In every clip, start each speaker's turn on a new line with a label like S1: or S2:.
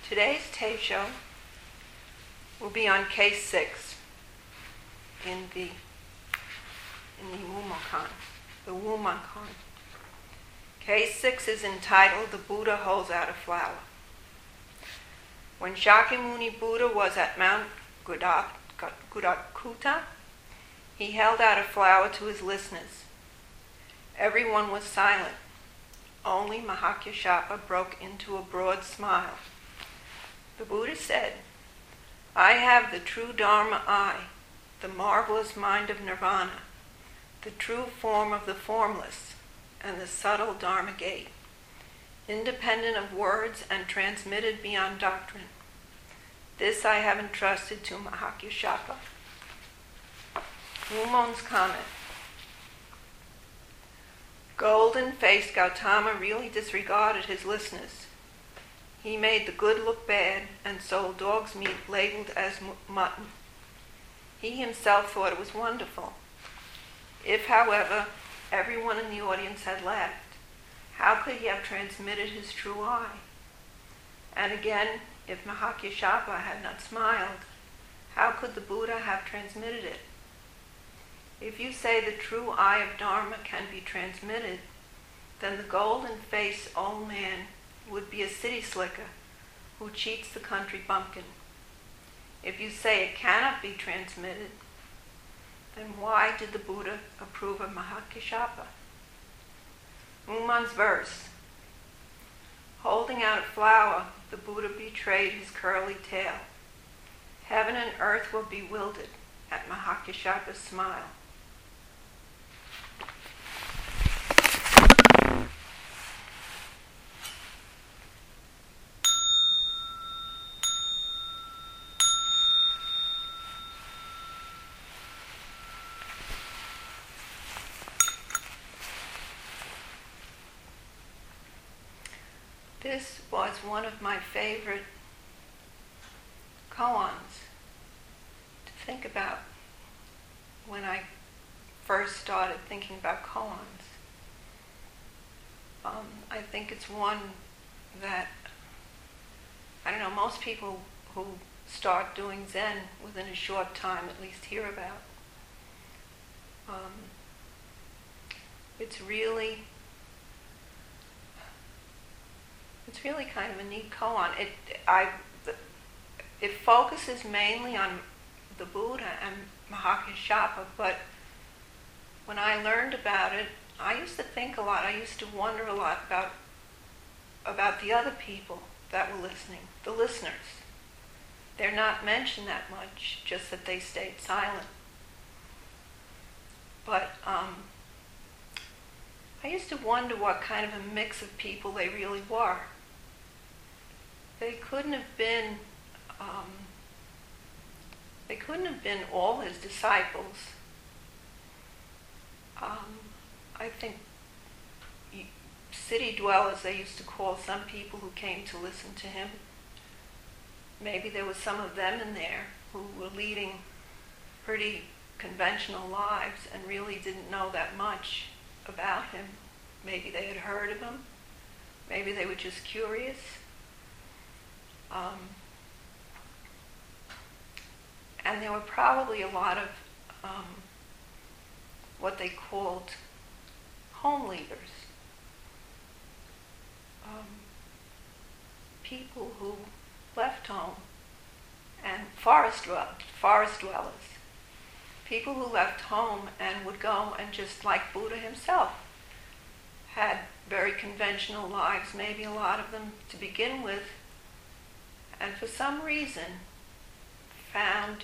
S1: Today's Teisho will be on case 6 in the Wumonkan, the Wumonkan. Case 6 is entitled "The Buddha Holds Out a Flower." When Shakyamuni Buddha was at Mount Gudakuta, he held out a flower to his listeners. Everyone was silent. Only Mahakyashapa broke into a broad smile. The Buddha said, "I have the true Dharma eye, the marvelous mind of nirvana, the true form of the formless, and the subtle Dharma gate, independent of words and transmitted beyond doctrine. This I have entrusted to Mahakyashapa." Wumon's comment. Golden-faced Gautama really disregarded his listeners. He made the good look bad and sold dog's meat labeled as mutton. He himself thought it was wonderful. If, however, everyone in the audience had laughed, how could he have transmitted his true eye? And again, if Mahakyashapa had not smiled, how could the Buddha have transmitted it? If you say the true eye of Dharma can be transmitted, then the golden-faced old man would be a city slicker who cheats the country bumpkin. If you say it cannot be transmitted, then why did the Buddha approve of Mahakyashapa? Wumon's verse. Holding out a flower, the Buddha betrayed his curly tail. Heaven and earth were bewildered at Mahakyashapa's smile. This was one of my favorite koans to think about when I first started thinking about koans. I think it's one that, most people who start doing Zen within a short time at least hear about. It's really kind of a neat koan. It focuses mainly on the Buddha and Mahakyashapa, but when I learned about it, I used to think a lot. I used to wonder a lot about the other people that were listening, the listeners. They're not mentioned that much, just that they stayed silent. But I used to wonder what kind of a mix of people they really were. They couldn't have been all his disciples. I think city dwellers, they used to call some people who came to listen to him. Maybe there was some of them in there who were leading pretty conventional lives and really didn't know that much about him. Maybe they had heard of him. Maybe they were just curious. And there were probably a lot of what they called home leaders. People who left home, and forest dwellers. People who left home and would go and, just like Buddha himself, had very conventional lives, maybe a lot of them to begin with, and for some reason found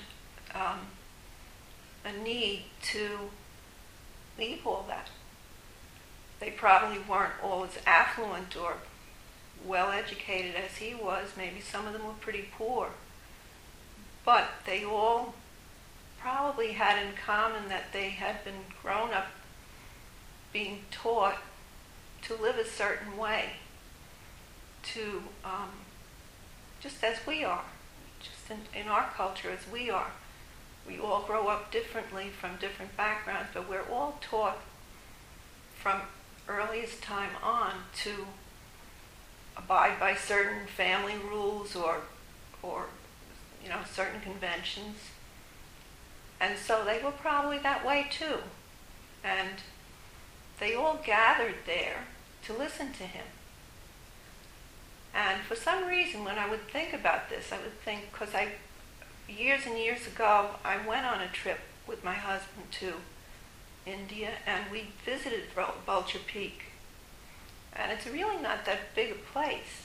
S1: a need to leave all that. They probably weren't all as affluent or well-educated as he was. Maybe some of them were pretty poor. But they all probably had in common that they had been grown up being taught to live a certain way, to just as we are, just in our culture as we are. We all grow up differently from different backgrounds, but we're all taught from earliest time on to abide by certain family rules or certain conventions. And so they were probably that way too. And they all gathered there to listen to him. And for some reason, when I would think about this, I would think, because years and years ago, I went on a trip with my husband to India, and we visited Vulture Peak. And it's really not that big a place.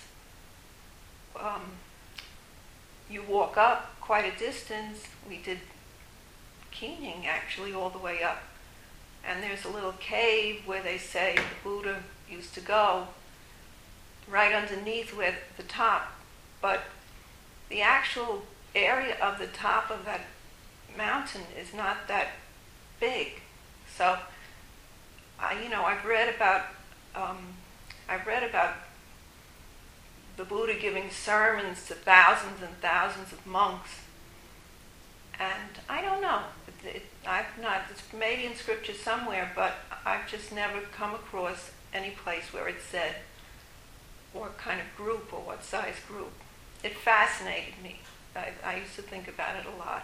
S1: You walk up quite a distance. We did Keening, actually, all the way up. And there's a little cave where they say the Buddha used to go, right underneath where the top. But the actual area of the top of that mountain is not that big. So, I've read about the Buddha giving sermons to thousands and thousands of monks, and I don't know. It's maybe in scripture somewhere, but I've just never come across any place where it said what kind of group or what size group. It fascinated me. I used to think about it a lot.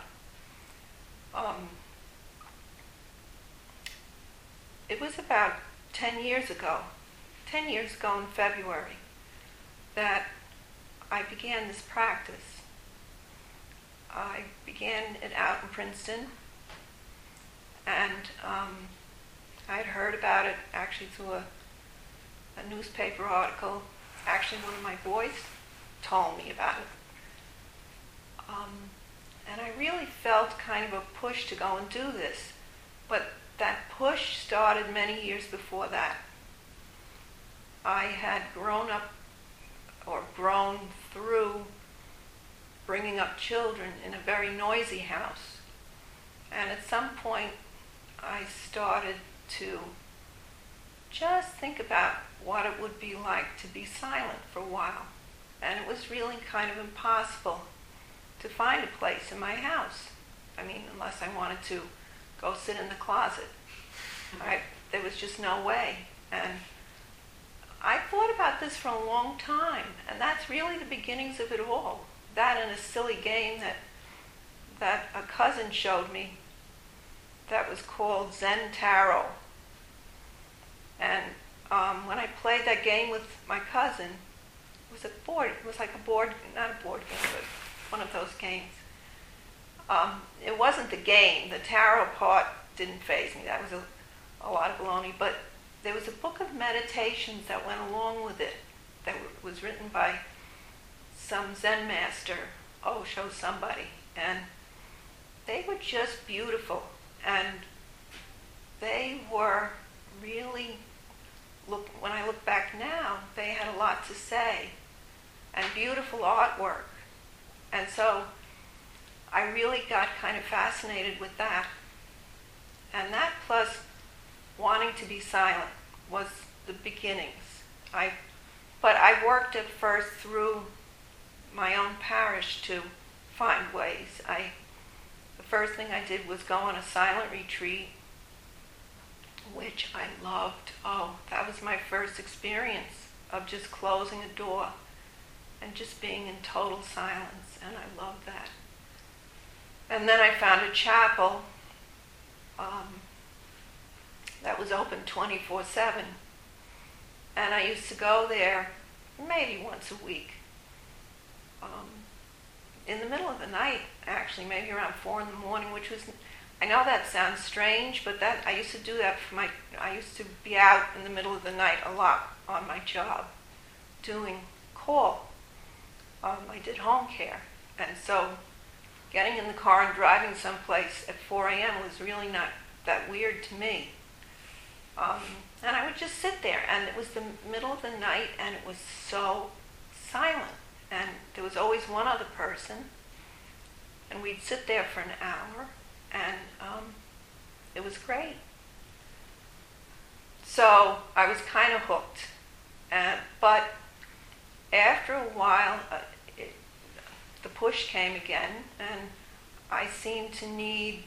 S1: It was about 10 years ago in February, that I began this practice. I began it out in Princeton, and I'd heard about it actually through a newspaper article. Actually, one of my boys told me about it. And I really felt kind of a push to go and do this. But that push started many years before that. I had grown through bringing up children in a very noisy house. And at some point, I started to just think about what it would be like to be silent for a while. And it was really kind of impossible to find a place in my house. I mean, unless I wanted to go sit in the closet. There was just no way. And I thought about this for a long time, and that's really the beginnings of it all. That and a silly game that a cousin showed me that was called Zen Tarot. And when I played that game with my cousin, it was like a board, not a board game, but one of those games. It wasn't the game. The tarot part didn't faze me. That was a lot of baloney. But there was a book of meditations that went along with it that was written by some Zen master, Osho somebody. And they were just beautiful. And they were really, when I look back now, they had a lot to say. And beautiful artwork. And so I really got kind of fascinated with that. And that plus wanting to be silent was the beginnings. But I worked at first through my own parish to find ways. The first thing I did was go on a silent retreat, which I loved. Oh, that was my first experience of just closing a door and just being in total silence, and I loved that. And then I found a chapel that was open 24/7, and I used to go there maybe once a week. In the middle of the night, actually, maybe around 4 in the morning, which was, I know that sounds strange, but I used to do that I used to be out in the middle of the night a lot on my job, doing call. I did home care, and so getting in the car and driving someplace at 4 a.m. was really not that weird to me. And I would just sit there, and it was the middle of the night, and it was so silent. And there was always one other person, and we'd sit there for an hour, and it was great. So I was kind of hooked. But after a while, the push came again, and I seemed to need,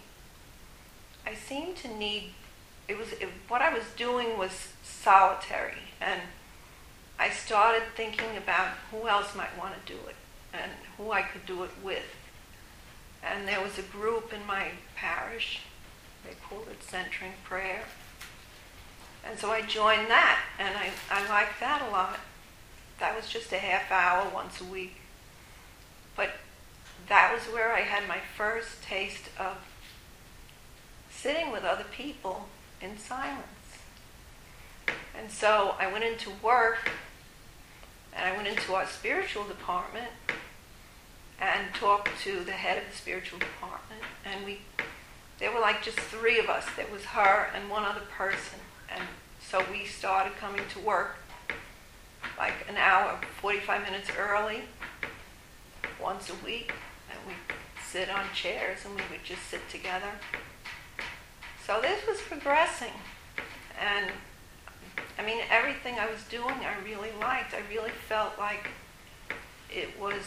S1: what I was doing was solitary, and I started thinking about who else might want to do it and who I could do it with. And there was a group in my parish, they called it Centering Prayer. And so I joined that, and I liked that a lot. That was just a half hour once a week. But that was where I had my first taste of sitting with other people in silence. And so I went into work, and I went into our spiritual department and talked to the head of the spiritual department. And there were like just three of us. There was her and one other person. And so we started coming to work like an hour, 45 minutes early, once a week. And we'd sit on chairs and we would just sit together. So this was progressing. And I mean, everything I was doing I really liked. I really felt like it was,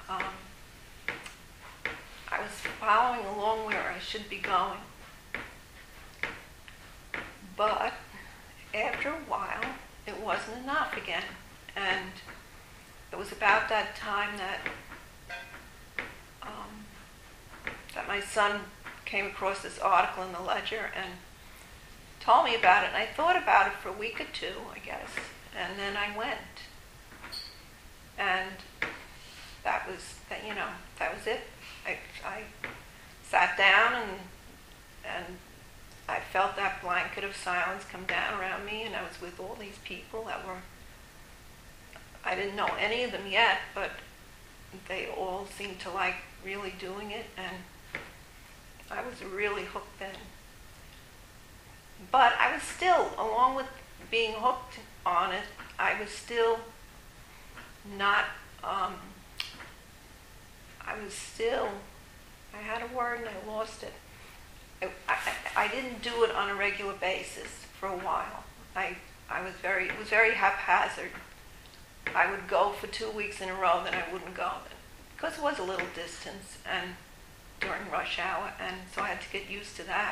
S1: I was following along where I should be going. But after a while, it wasn't enough again. And it was about that time that my son came across this article in the Ledger and told me about it. And I thought about it for a week or two, I guess. And then I went. And that was it. I sat down and I felt that blanket of silence come down around me, and I was with all these people that were, I didn't know any of them yet, but they all seemed to like really doing it, and I was really hooked then. But I was still, along with being hooked on it, I was still not, I had a word and I lost it. I didn't do it on a regular basis for a while. It was very haphazard. I would go for 2 weeks in a row, then I wouldn't go, because it was a little distance and during rush hour, and so I had to get used to that.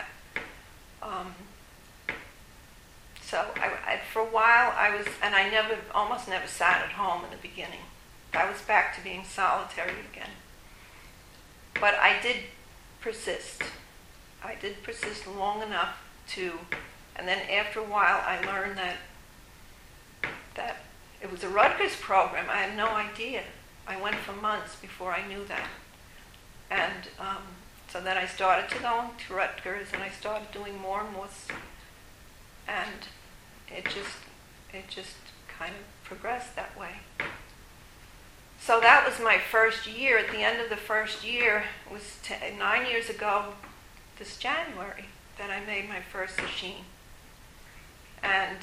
S1: So for a while I almost never sat at home in the beginning. I was back to being solitary again. But I did persist. I did persist long enough and then after a while I learned that it was a Rutgers program. I had no idea. I went for months before I knew that. And so then I started to go to Rutgers, and I started doing more and more, and it just kind of progressed that way. So that was my first year. At the end of the first year, it was 9 years ago, this January, that I made my first sesshin. And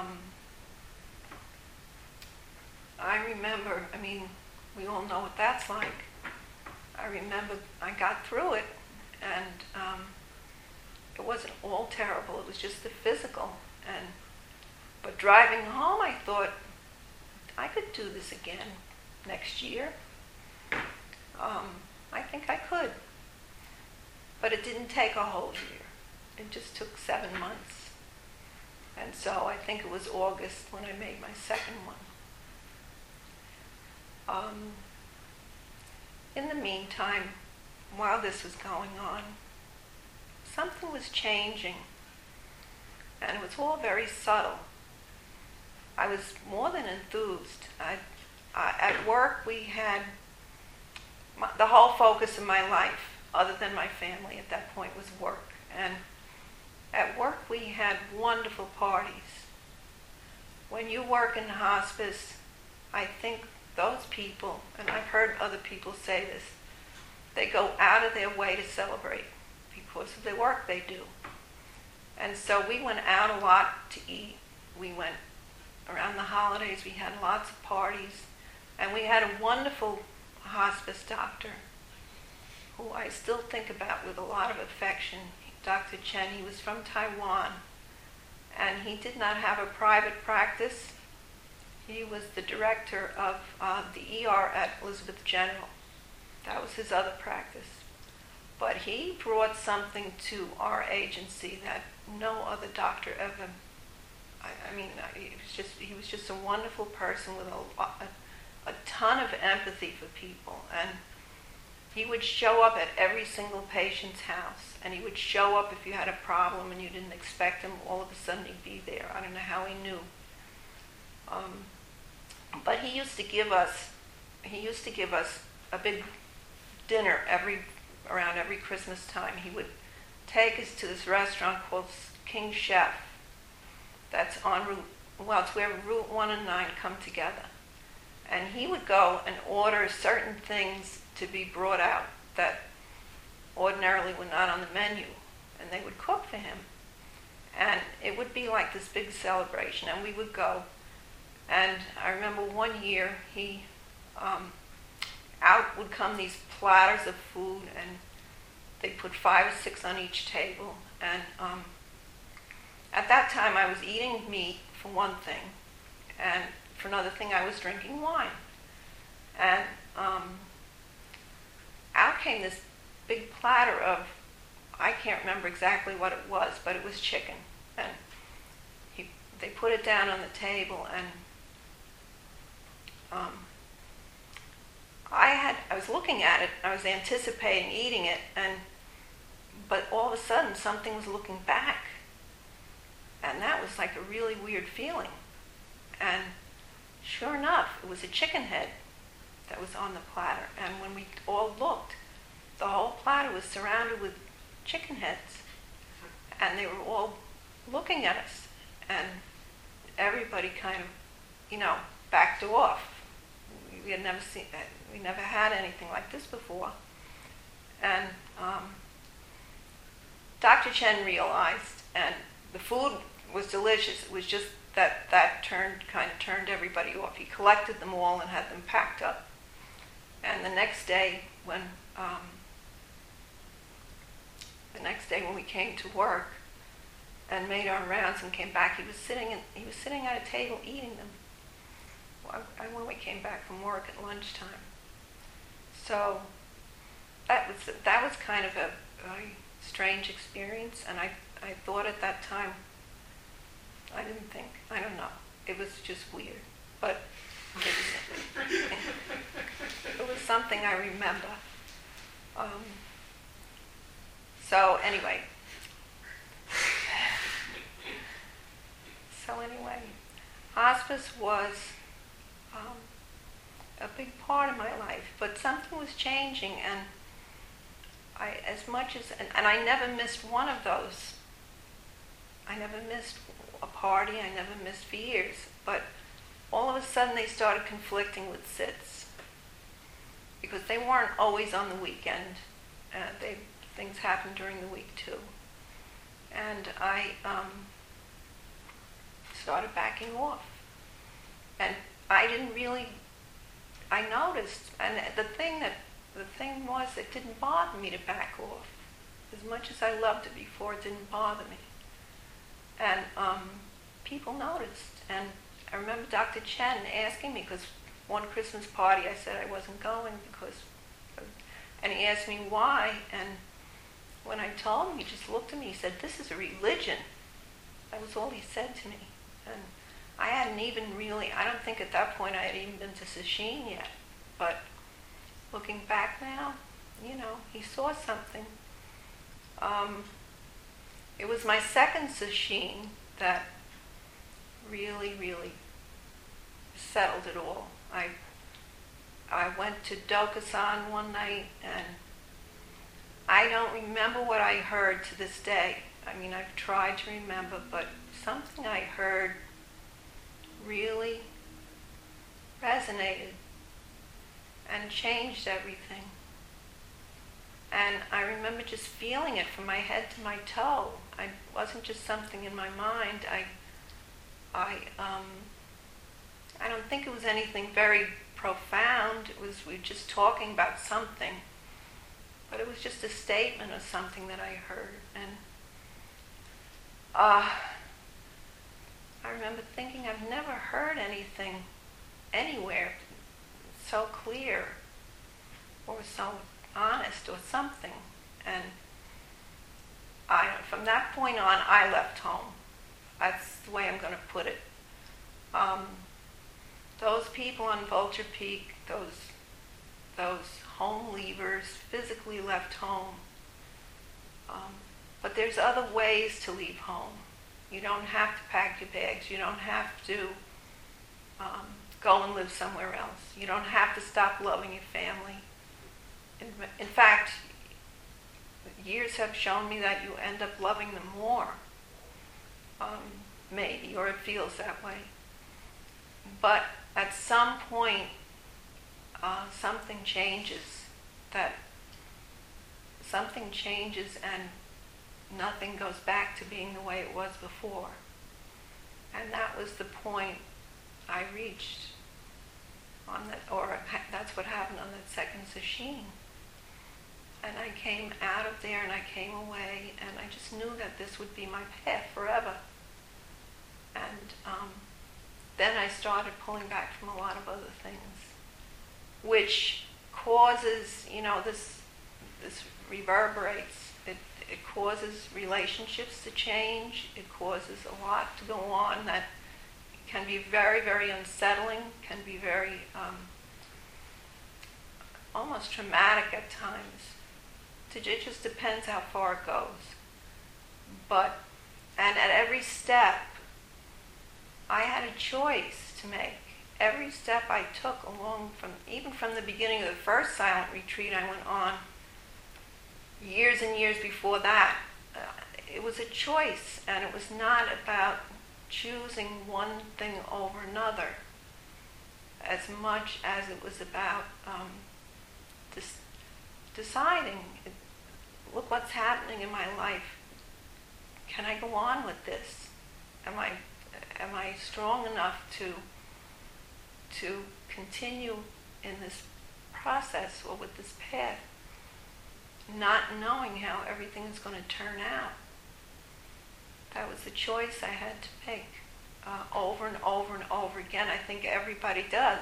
S1: I remember, we all know what that's like. I remember I got through it, and it wasn't all terrible. It was just the physical. But driving home, I thought, I could do this again next year. I think I could. But it didn't take a whole year. It just took 7 months. And so I think it was August when I made my second one. In the meantime, while this was going on, something was changing. And it was all very subtle. I was more than enthused. At work, we had the whole focus of my life, other than my family at that point, was work. And at work, we had wonderful parties. When you work in hospice, I think those people, and I've heard other people say this, they go out of their way to celebrate because of the work they do. And so we went out a lot to eat. We went around the holidays. We had lots of parties. And we had a wonderful hospice doctor who I still think about with a lot of affection, Dr. Chen. He was from Taiwan, and he did not have a private practice. He was the director of the ER at Elizabeth General. That was his other practice. But he brought something to our agency that no other doctor ever he was just a wonderful person with a ton of empathy for people. And he would show up at every single patient's house, and he would show up if you had a problem and you didn't expect him. All of a sudden he'd be there. I don't know how he knew. But he used to give us a big dinner around every Christmas time. He would take us to this restaurant called King Chef. That's it's where Route 1 and 9 come together. And he would go and order certain things to be brought out that ordinarily were not on the menu, and they would cook for him. And it would be like this big celebration, and we would go. And I remember one year out would come these platters of food, and they'd put 5 or 6 on each table. And at that time I was eating meat for one thing, and for another thing I was drinking wine. And out came this big platter of, I can't remember exactly what it was, but it was chicken. And they put it down on the table, and I was looking at it, I was anticipating eating it, but all of a sudden something was looking back. And that was like a really weird feeling. And sure enough, it was a chicken head that was on the platter. And when we all looked, the whole platter was surrounded with chicken heads. And they were all looking at us. And everybody kind of, backed off. We had never seen that. We never had anything like this before. And Dr. Chen realized, and the food was delicious. It was just that kind of turned everybody off. He collected them all and had them packed up. And the next day when we came to work and made our rounds and came back, he was sitting at a table eating them. When we came back from work at lunchtime. So that was kind of a very strange experience, and I thought at that time, I don't know, it was just weird, but it was something I remember. So anyway, hospice was a big part of my life, but something was changing, and I never missed one of those. I never missed a party, I never missed for years, but all of a sudden they started conflicting with SIDS, because they weren't always on the weekend. Things happened during the week too. And I started backing off. And I noticed, and the thing was, it didn't bother me to back off. As much as I loved it before, it didn't bother me. And people noticed. And I remember Dr. Chen asking me, because one Christmas party I said I wasn't going and he asked me why, and when I told him, he just looked at me, he said, "This is a religion." That was all he said to me. And I hadn't even really, I don't think at that point I had even been to Sesshin yet. But looking back now, he saw something. It was my second Sesshin that really, really settled it all. I went to Dokusan one night, and I don't remember what I heard to this day. I mean, I've tried to remember, but something I heard really resonated and changed everything. And I remember just feeling it from my head to my toe. It wasn't just something in my mind. I don't think it was anything very profound. We were just talking about something. But it was just a statement of something that I heard. And I remember thinking, I've never heard anything anywhere so clear or so honest or something. And from that point on, I left home. That's the way I'm going to put it. Those people on Vulture Peak, those home leavers, physically left home. But there's other ways to leave home. You don't have to pack your bags. You don't have to go and live somewhere else. You don't have to stop loving your family. In fact, years have shown me that you end up loving them more, maybe, or it feels that way. But at some point, something changes. Something changes and nothing goes back to being the way it was before. And that was the point I reached on that, or that's what happened on that second sesshin. And I came out of there and I came away and I just knew that this would be my path forever. And then I started pulling back from a lot of other things, which causes, this reverberates. It causes relationships to change. It causes a lot to go on that can be very, very unsettling, can be very almost traumatic at times. It just depends how far it goes. And at every step, I had a choice to make. Every step I took even from the beginning of the first silent retreat I went on, years and years before that, it was a choice, and it was not about choosing one thing over another as much as it was about deciding, look what's happening in my life. Can I go on with this? Am I strong enough to continue in this process or with this path, not knowing how everything is going to turn out? That was the choice I had to make over and over and over again. I think everybody does.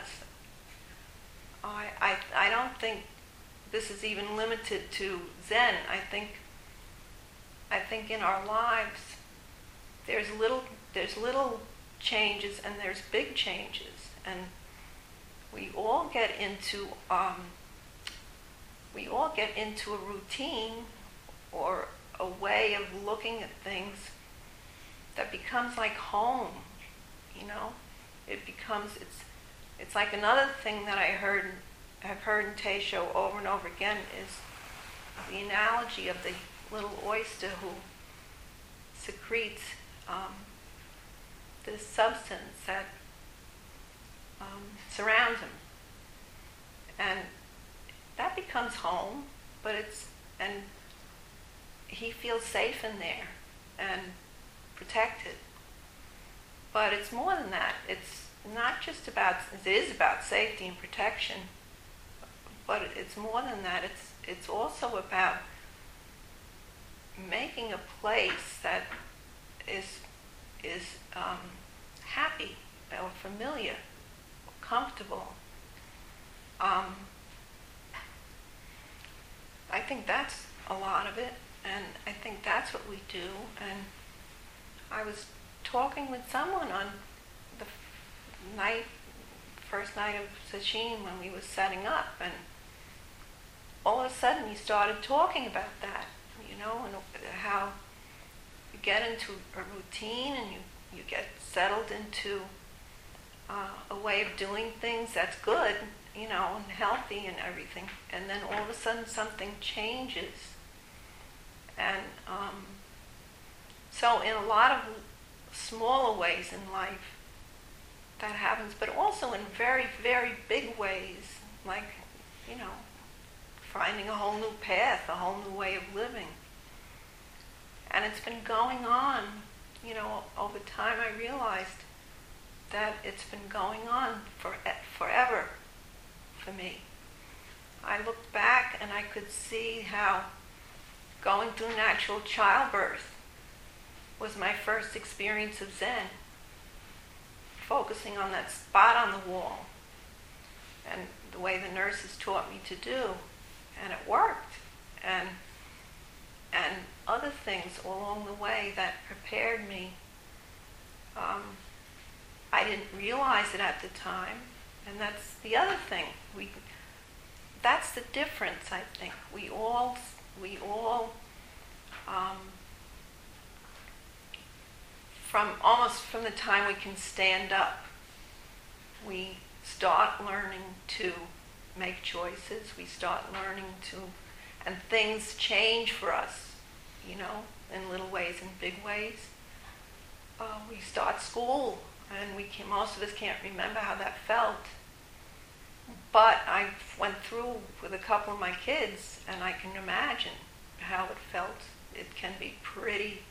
S1: I don't think this is even limited to Zen. I think in our lives there's little changes and there's big changes, and we all get into a routine or a way of looking at things that becomes like home. It's like another thing that I've heard in Teisho over and over again is the analogy of the little oyster who secretes this substance that surrounds him, and that becomes home. And he feels safe in there and protected. But it's more than that. It's not just about. It is about safety and protection, but it's more than that. It's also about making a place that is happy or familiar, or comfortable. I think that's a lot of it, and I think that's what we do. And I was talking with someone on the first night of sesshin when we were setting up, and all of a sudden he started talking about that, and how you get into a routine and you get settled into a way of doing things that's good, and healthy and everything, and then all of a sudden something changes. And so in a lot of smaller ways in life that happens, but also in very, very big ways, like, finding a whole new path, a whole new way of living. And it's been going on, over time I realized that it's been going on forever for me. I looked back and I could see how going through natural childbirth was my first experience of Zen, focusing on that spot on the wall and the way the nurses taught me to do, and it worked. And other things along the way that prepared me I didn't realize it at the time, and that's the other thing. That's the difference, I think. We all, from the time we can stand up, we start learning to make choices. We start learning to, and things change for us, in little ways and big ways. We start school, and most of us can't remember how that felt. But I went through with a couple of my kids, and I can imagine how it felt. It can be pretty,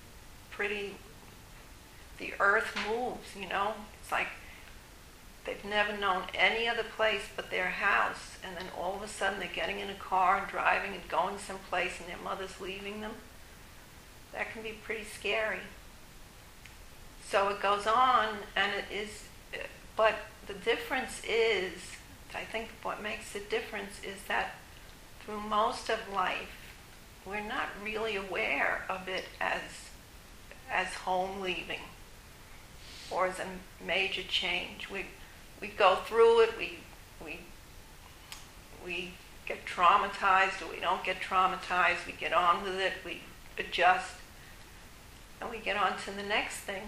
S1: the earth moves, It's like they've never known any other place but their house, and then all of a sudden they're getting in a car and driving and going someplace, and their mother's leaving them. That can be pretty scary. So it goes on, and it is, but the difference is, I think what makes the difference is that through most of life, we're not really aware of it as home leaving or as a major change. We go through it, we get traumatized, or we don't get traumatized, we get on with it, we adjust, and we get on to the next thing.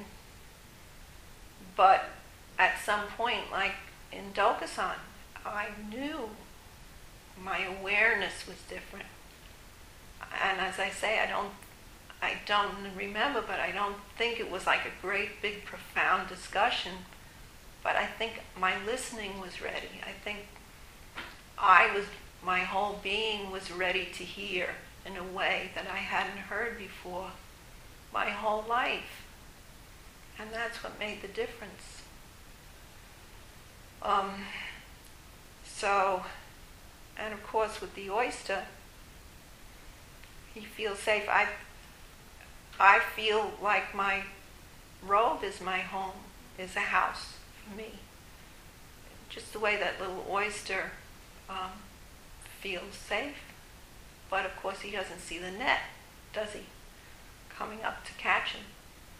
S1: But at some point, like in Dokusan, I knew my awareness was different. And as I say, I don't remember, but I don't think it was like a great, big, profound discussion. But I think my listening was ready. I think my whole being was ready to hear in a way that I hadn't heard before my whole life. And that's what made the difference. And of course with the oyster, he feels safe. I feel like my robe is my home, is a house for me. Just the way that little oyster feels safe. But of course he doesn't see the net, does he? Coming up to catch him.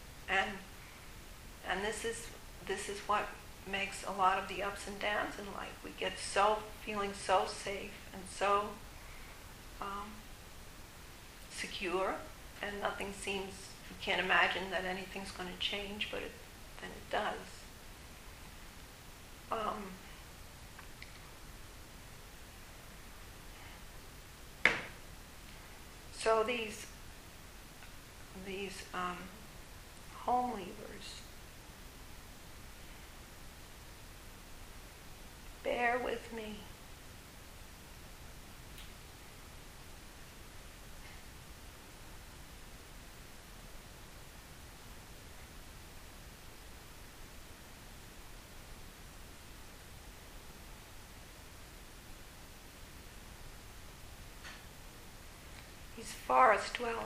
S1: And this is what makes a lot of the ups and downs in life. We get feeling so safe and so secure, and nothing seems, you can't imagine that anything's going to change, but then it does. So these home leavers, bear with me. These forest dwellers.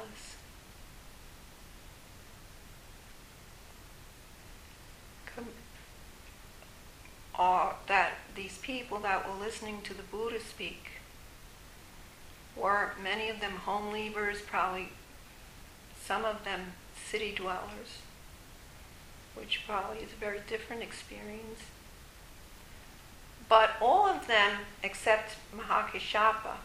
S1: Or that these people that were listening to the Buddha speak were many of them home leavers, probably some of them city dwellers, which probably is a very different experience. But all of them, except Mahakeshapa,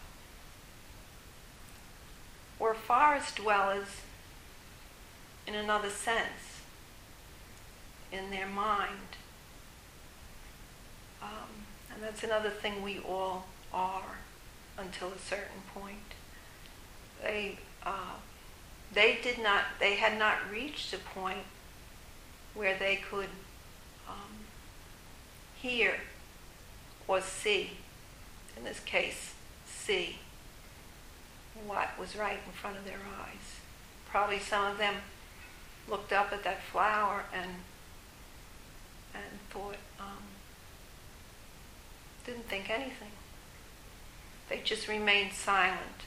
S1: were forest dwellers in another sense, in their mind. And that's another thing we all are until a certain point. They had not reached a point where they could hear or see, in this case, see what was right in front of their eyes. Probably some of them looked up at that flower and thought, didn't think anything. They just remained silent.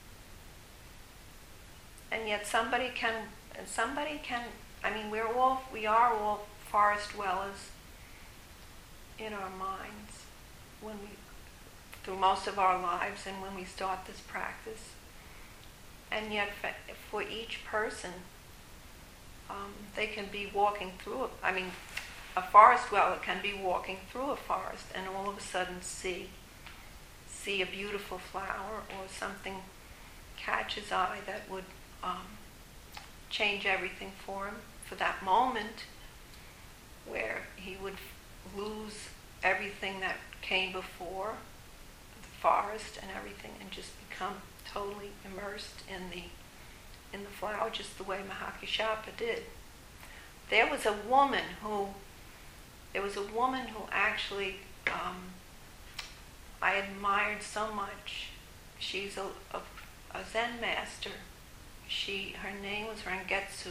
S1: And yet somebody can, I mean, we are all forest dwellers in our minds through most of our lives and when we start this practice. And yet for each person, they can be walking through a forest dweller can be walking through a forest and all of a sudden see a beautiful flower or something catch his eye that would change everything for him for that moment, where he would lose everything that came before, the forest and everything, and just become totally immersed in the flower, just the way Mahakashapa did. There was a woman who actually I admired so much. She's a Zen master. Her name was Rangetsu.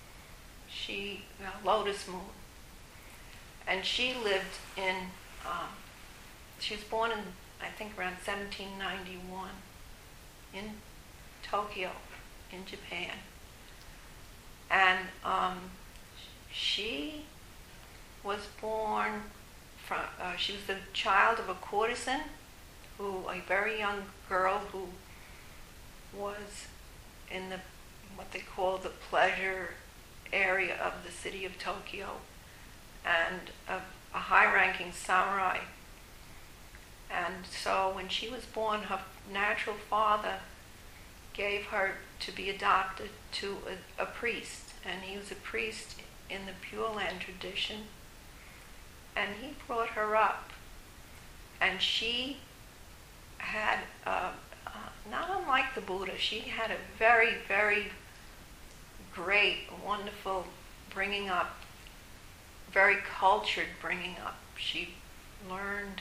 S1: Lotus Moon. And she lived she was born in, I think, around 1791 in Tokyo, in Japan. And she was born from, she was the child of a courtesan, a very young girl who was in what they call the pleasure area of the city of Tokyo, and a high-ranking samurai. And so when she was born, her natural father gave her to be adopted to a priest, and he was a priest in the Pure Land tradition, and he brought her up, and she had, not unlike the Buddha, she had a very, very great, wonderful bringing up, very cultured bringing up. She learned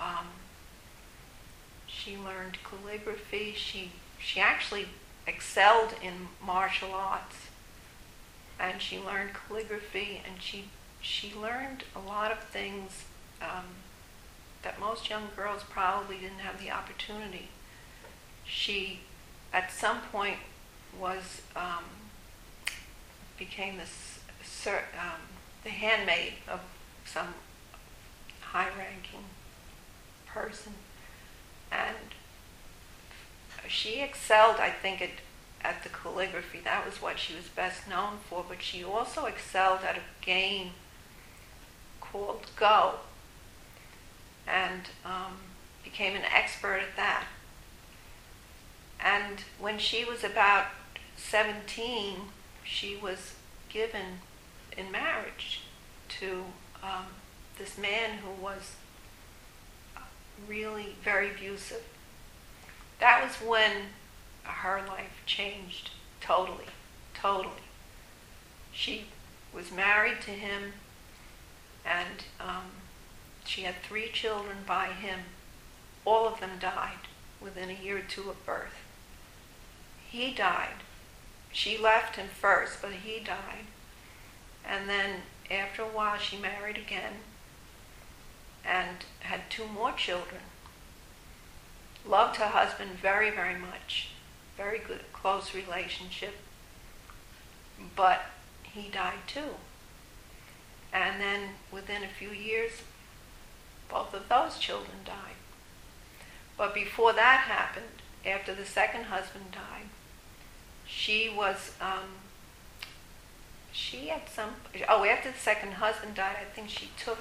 S1: calligraphy. She actually excelled in martial arts, and she learned calligraphy, and she learned a lot of things that most young girls probably didn't have the opportunity. She, at some point, became the handmaid of some high-ranking person, and she excelled, I think, at the calligraphy. That was what she was best known for, but she also excelled at a game called Go, and became an expert at that. And when she was about 17, she was given in marriage to this man who was really very abusive. That was when her life changed totally. She was married to him, and she had 3 children by him. All of them died within a year or 2 of birth. He died. She left him first, but he died. And then after a while she married again and had 2 more children. Loved her husband very, very much. Very good, close relationship. But he died too. And then within a few years, both of those children died. But before that happened, after the second husband died, after the second husband died, I think she took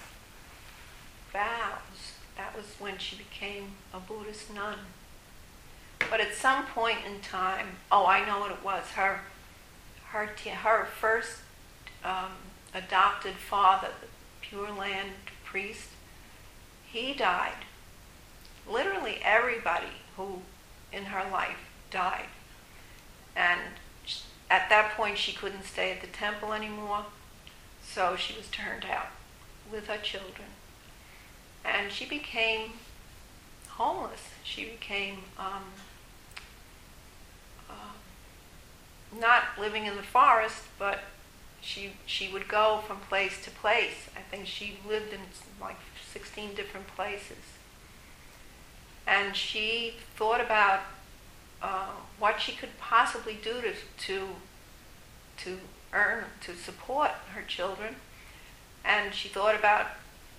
S1: vows. That was when she became a Buddhist nun. But at some point in time, I know what it was. Her first adopted father, the Pure Land priest, he died. Literally everybody who in her life died. And at that point she couldn't stay at the temple anymore, so she was turned out with her children. And she became homeless. She became not living in the forest, but she would go from place to place. I think she lived in like 16 different places. And she thought about what she could possibly do to support her children. And she thought about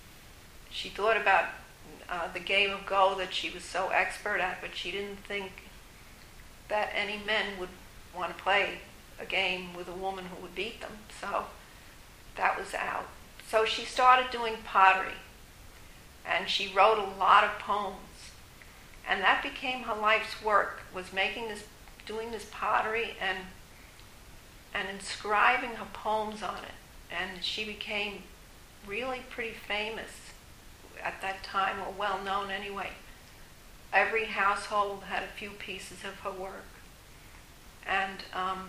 S1: the game of Go that she was so expert at, but she didn't think that any men would want to play a game with a woman who would beat them. So that was out. So she started doing pottery, and she wrote a lot of poems. And that became her life's work, was doing this pottery and inscribing her poems on it. And she became really pretty famous at that time, or well known anyway. Every household had a few pieces of her work. And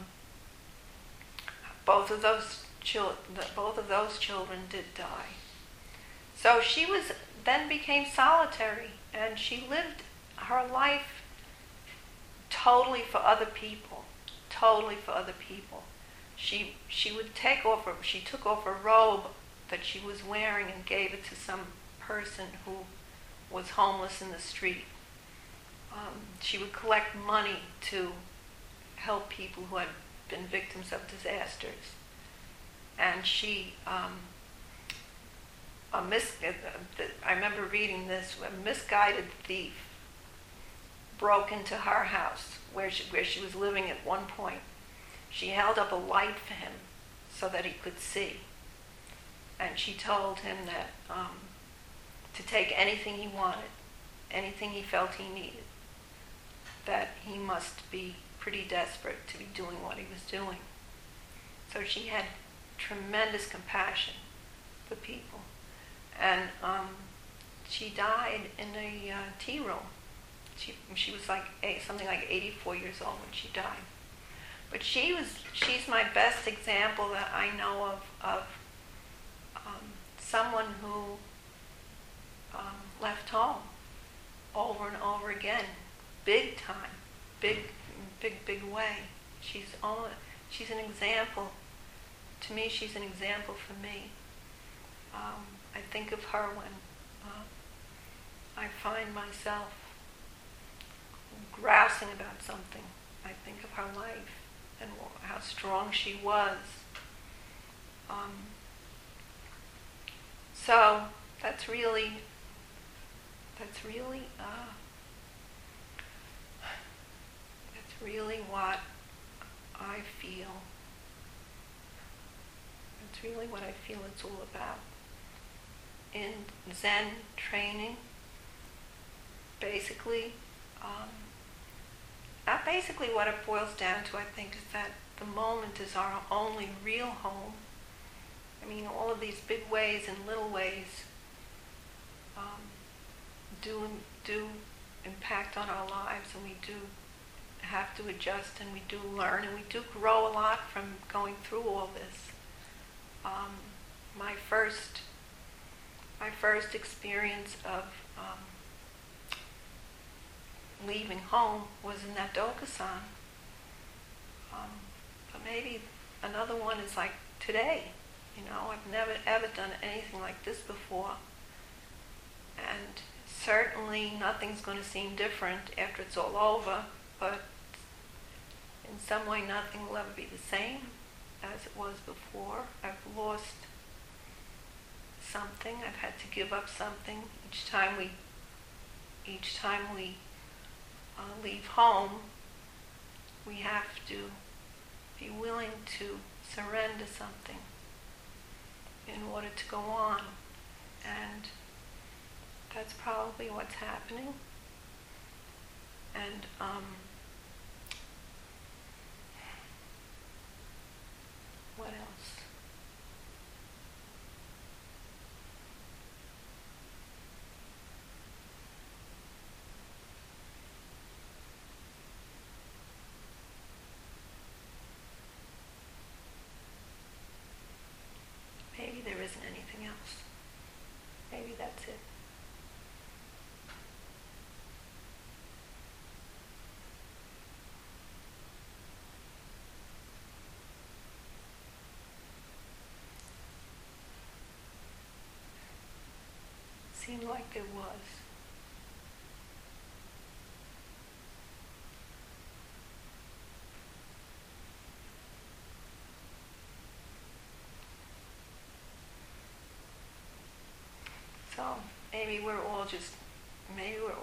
S1: both of those children did die. So she then became solitary, and she lived her life totally for other people. She took off a robe that she was wearing and gave it to some person who was homeless in the street. She would collect money to help people who had been victims of disasters. And I remember reading this, a misguided thief broke into her house where she was living at one point. She held up a light for him so that he could see. And she told him that to take anything he wanted, anything he felt he needed, that he must be pretty desperate to be doing what he was doing. So she had tremendous compassion for people. And she died in a tea room. She was something like 84 years old when she died. But she's my best example that I know of someone who left home over and over again, big time, big way. She's an example. To me, she's an example for me. I think of her when I find myself grousing about something. I think of her life and how strong she was. So that's really what I feel. It's really what I feel it's all about. In Zen training, basically what it boils down to, I think, is that the moment is our only real home. I mean, all of these big ways and little ways do impact on our lives, and we do have to adjust, and we do learn, and we do grow a lot from going through all this. My first experience of leaving home was in that Dokusan. But maybe another one is like today. I've never ever done anything like this before. And certainly nothing's going to seem different after it's all over, but in some way nothing will ever be the same as it was before. I've lost something. I've had to give up something. Each time we leave home, we have to be willing to surrender something in order to go on. And that's probably what's happening. And what else? Maybe there isn't anything else. Maybe that's it. Seemed like there was. So maybe we're all just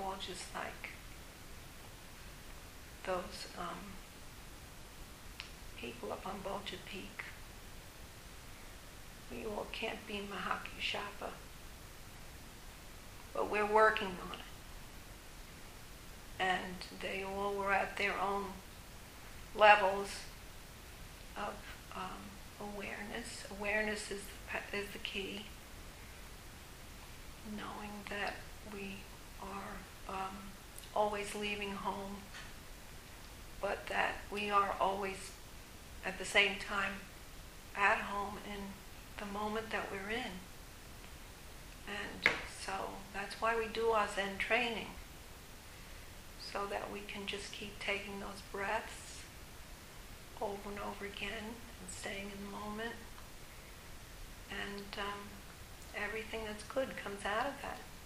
S1: like those people up on Bulger Peak. We all can't be Mahaki Shapa, but we're working on it. And they all were at their own levels of awareness. Awareness is the key. Knowing that we are always leaving home, but that we are always at the same time at home in the moment that we're in. And so that's why we do our Zen training, so that we can just keep taking those breaths over and over again and staying in the moment. And everything that's good comes out of that.